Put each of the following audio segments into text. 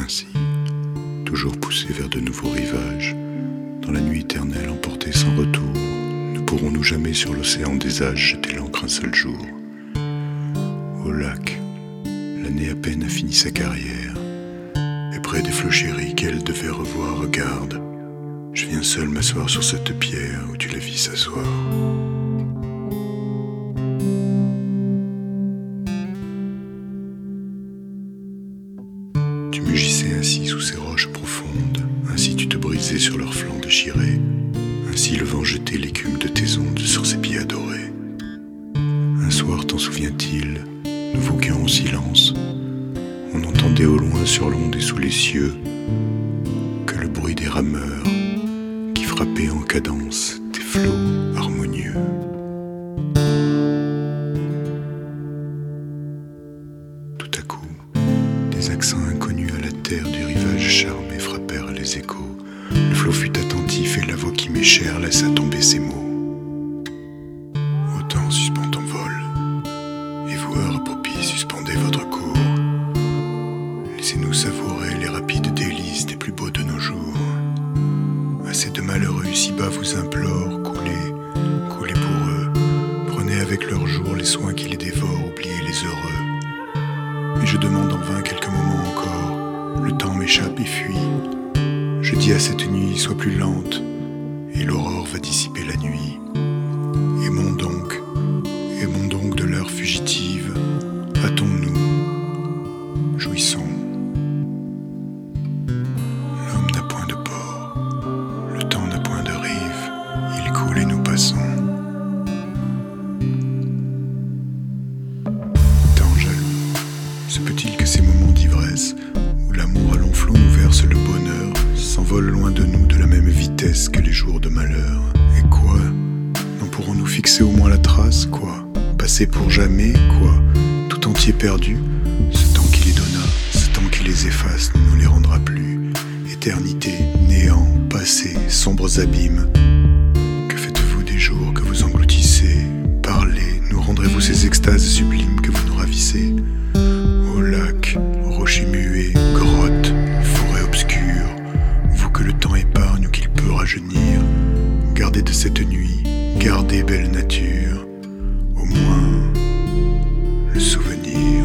Ainsi, toujours poussés vers de nouveaux rivages, dans la nuit éternelle emportés sans retour, ne pourrons-nous jamais sur l'océan des âges jeter l'ancre un seul jour. Au lac, l'année à peine a fini sa carrière, et près des flots chéris qu'elle devait revoir, regarde, je viens seul m'asseoir sur cette pierre où tu la vis s'asseoir. Tu mugissais ainsi sous ces roches profondes, ainsi tu te brisais sur leurs flancs déchirés, ainsi le vent jetait l'écume de tes ondes sur ses pieds adorés. Un soir, t'en souvient-il, nous voguions en silence, on entendait au loin sur l'onde et sous les cieux que le bruit des rameurs qui frappaient en cadence des flots harmonieux. Tout à coup, des accents inconnus à la terre du rivage charmé frappèrent les échos. Le flot fut attentif et la voix qui m'est chère laissa tomber ses mots. Ô temps, suspends ton vol, et vous, heures propices, suspendez votre cours. Laissez-nous savourer les rapides délices des plus beaux de nos jours. Assez de malheureux ici-bas vous implorent, coulez, coulez pour eux. Prenez avec leurs jours les soins qui les dévorent, oubliez les heureux. Mais je demande en vain quelques moments encore, le temps m'échappe et fuit. Je dis à cette nuit, sois plus lente, et l'aurore va dissiper la nuit. Aimons donc de l'heure fugitive, hâtons-nous, jouissons. L'homme n'a point de port, le temps n'a point de rive, il coule et nous passons. Temps jaloux, se peut-il que ces moments d'ivresse, où l'amour à long flot nous verse le bonheur, s'envole loin de nous de la même vitesse que les jours de malheur? Et quoi? N'en pourrons-nous fixer au moins la trace? Quoi? Passer pour jamais? Quoi? Tout entier perdu? Ce temps qui les donna, ce temps qui les efface, ne nous les rendra plus. Éternité, néant, passé, sombres abîmes. Que faites-vous des jours que vous engloutissez? Parlez, nous rendrez-vous ces extases sublimes que vous nous ravissez? Ô lac, rochers muets, grottes, forêts obscures, vous que le temps épargne ou qu'il peut rajeunir, gardez de cette nuit, gardez belle nature, au moins le souvenir.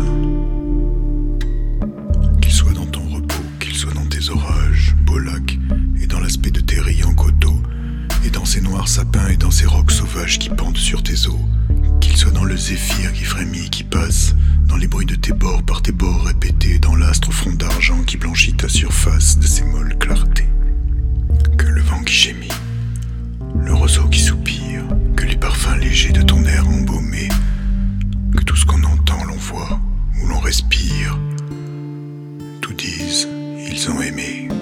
Qu'il soit dans ton repos, qu'il soit dans tes orages, beau lac, et dans l'aspect de tes riants coteaux, et dans ces noirs sapins et dans ces rocs sauvages qui pendent sur tes eaux, qu'il soit dans le zéphyr qui frémit, qui passe, dans les bruits de tes bords, par tes bords répétés, dans l'astre au front d'argent qui blanchit ta surface de ses molles clartés. Que le vent qui gémit, le roseau qui soupire, que les parfums légers de ton air embaumé, que tout ce qu'on entend, l'on voit ou l'on respire, tout disent, ils ont aimé.